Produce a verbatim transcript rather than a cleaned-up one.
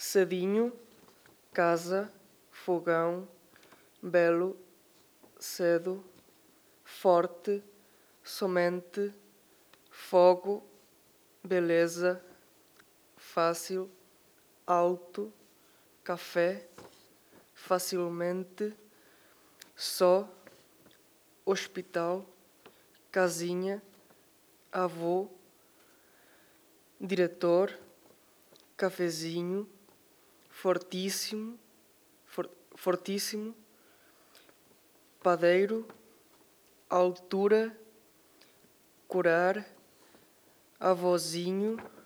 cedinho, casa, fogão, belo, cedo, forte, somente, fogo, beleza, fácil, alto, café, facilmente, só, hospital, casinha, avô, diretor, cafezinho, fortíssimo, for, fortíssimo, padeiro, altura, curar, avózinho,